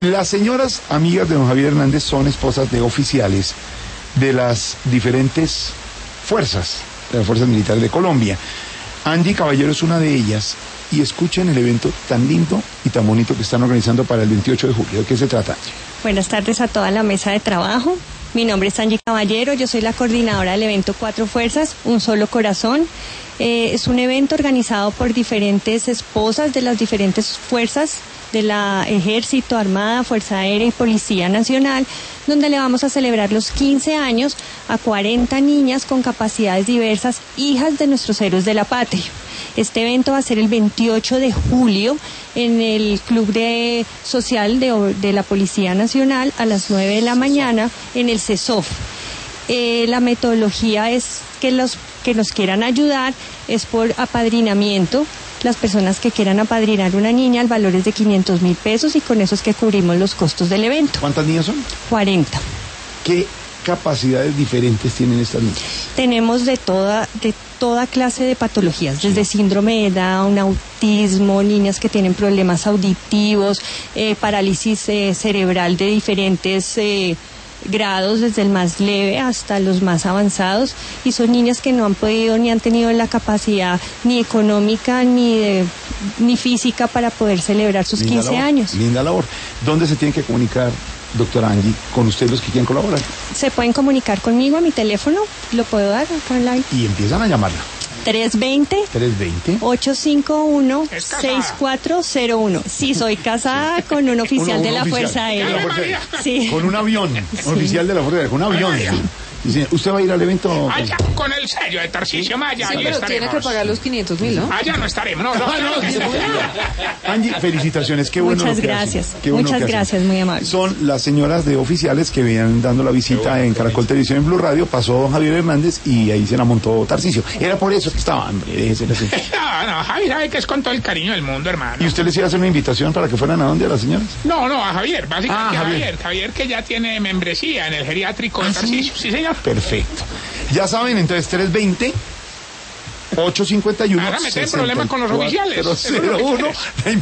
Las señoras amigas de don Javier Hernández son esposas de oficiales de las diferentes fuerzas, de las fuerzas militares de Colombia. Angie Caballero es una de ellas, y escuchen el evento tan lindo y tan bonito que están organizando para el 28 de julio. ¿De qué se trata? Buenas tardes a toda la mesa de trabajo. Mi nombre es Angie Caballero, yo soy la coordinadora del evento Cuatro Fuerzas, Un Solo Corazón. Es un evento organizado por diferentes esposas de las diferentes fuerzas de la Ejército, Armada, Fuerza Aérea y Policía Nacional, donde le vamos a celebrar los 15 años a 40 niñas con capacidades diversas, hijas de nuestros héroes de la patria. Este evento va a ser el 28 de julio en el Club Social de la Policía Nacional a las 9 de la mañana en el CESOF. La metodología es que los que nos quieran ayudar es por apadrinamiento. Las personas que quieran apadrinar una niña, el valor es de 500.000 pesos y con eso es que cubrimos los costos del evento. ¿Cuántas niñas son? 40. ¿Qué capacidades diferentes tienen estas niñas? Tenemos de toda clase de patologías, desde síndrome de Down, autismo, niñas que tienen problemas auditivos, parálisis cerebral de diferentes grados, desde el más leve hasta los más avanzados, y son niñas que no han podido ni han tenido la capacidad ni económica ni física para poder celebrar sus 15 años. Linda labor. ¿Dónde se tienen que comunicar, doctora Angie, con ustedes los que quieran colaborar? Se pueden comunicar conmigo a mi teléfono, lo puedo dar acá en la... Y empiezan a llamarla. 320-851-6401. Sí, soy casada con un oficial de la Fuerza Aérea. Sí. Con un avión, sí. Un oficial de la Fuerza Aérea, con un avión. Sí. ¿Usted va a ir al evento? Allá, con el sello de Tarcisio Maya. Sí, pero tiene que pagar los 500.000, ¿no? Allá no estaremos. No, Angie, felicitaciones, qué bueno. Muchas gracias. Muchas gracias, muy amable. Son las señoras de oficiales que vienen dando la visita en Caracol Televisión en Blue Radio. Pasó don Javier Hernández y ahí se la montó Tarcisio. Era por eso que estaba, hombre, déjese así. No, Javier sabe que es con todo el cariño del mundo, hermano. ¿Y usted les iba a hacer una invitación para que fueran a dónde, a las señoras? No, a Javier, básicamente Javier que ya tiene membresía en el geriátrico de Tarcisio. Sí, señor. Perfecto. Ya saben, entonces 320-851. Ahora me tienen problema con los oficiales. 001.